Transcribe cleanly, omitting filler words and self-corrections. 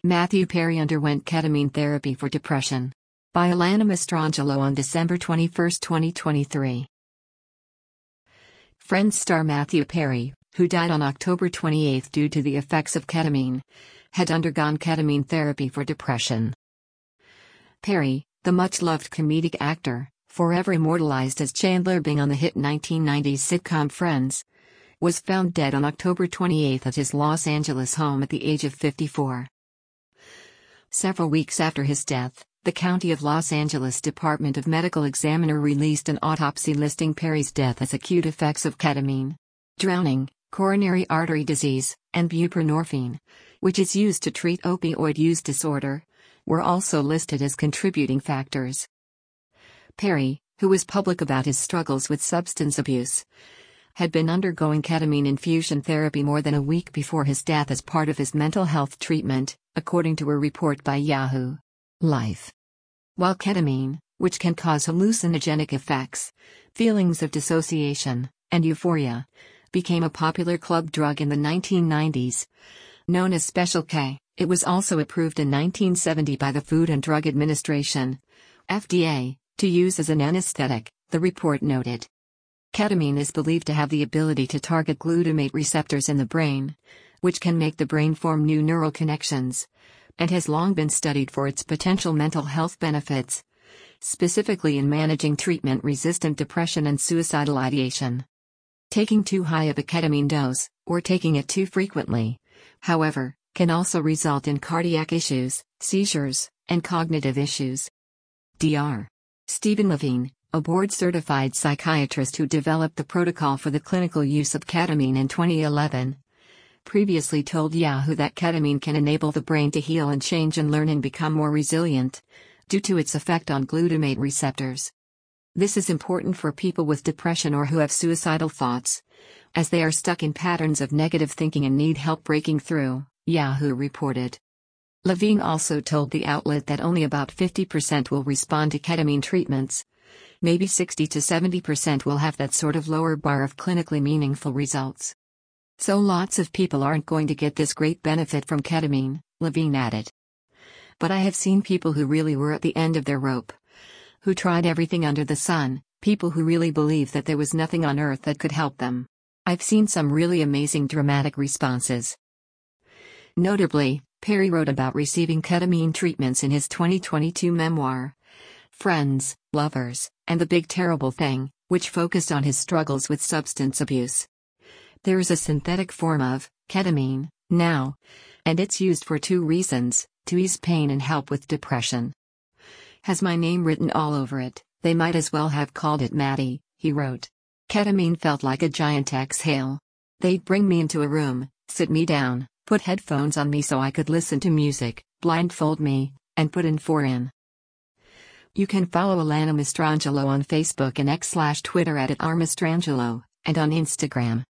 Matthew Perry underwent ketamine therapy for depression. By Alana Mastrangelo on December 21, 2023. Friends star Matthew Perry, who died on October 28 due to the effects of ketamine, had undergone ketamine therapy for depression. Perry, the much-loved comedic actor, forever immortalized as Chandler Bing on the hit 1990s sitcom Friends, was found dead on October 28 at his Los Angeles home at the age of 54. Several weeks after his death, the County of Los Angeles Department of Medical Examiner released an autopsy listing Perry's death as acute effects of ketamine, drowning, coronary artery disease, and buprenorphine, which is used to treat opioid use disorder, were also listed as contributing factors. Perry, who was public about his struggles with substance abuse, had been undergoing ketamine infusion therapy more than a week before his death as part of his mental health treatment, according to a report by Yahoo! Life. While ketamine, which can cause hallucinogenic effects, feelings of dissociation, and euphoria, became a popular club drug in the 1990s, known as Special K, it was also approved in 1970 by the Food and Drug Administration, FDA, to use as an anesthetic, the report noted. Ketamine is believed to have the ability to target glutamate receptors in the brain, which can make the brain form new neural connections, and has long been studied for its potential mental health benefits, specifically in managing treatment-resistant depression and suicidal ideation. Taking too high of a ketamine dose, or taking it too frequently, however, can also result in cardiac issues, seizures, and cognitive issues. Dr. Stephen Levine, a board-certified psychiatrist who developed the protocol for the clinical use of ketamine in 2011, previously told Yahoo that ketamine can enable the brain to heal and change and learn and become more resilient, due to its effect on glutamate receptors. This is important for people with depression or who have suicidal thoughts, as they are stuck in patterns of negative thinking and need help breaking through, Yahoo reported. Levine also told the outlet that only about 50% will respond to ketamine treatments. Maybe 60 to 70% will have that sort of lower bar of clinically meaningful results. So lots of people aren't going to get this great benefit from ketamine, Levine added. But I have seen people who really were at the end of their rope, who tried everything under the sun, people who really believed that there was nothing on earth that could help them. I've seen some really amazing dramatic responses. Notably, Perry wrote about receiving ketamine treatments in his 2022 memoir, Friends, Lovers, and the Big Terrible Thing, which focused on his struggles with substance abuse. There is a synthetic form of ketamine now, and it's used for two reasons: to ease pain and help with depression. Has my name written all over it, they might as well have called it Maddie, he wrote. Ketamine felt like a giant exhale. They'd bring me into a room, sit me down, put headphones on me so I could listen to music, blindfold me, and put in 4 in. You can follow Alana Mastrangelo on Facebook and X/Twitter at @rmastrangelo, and on Instagram.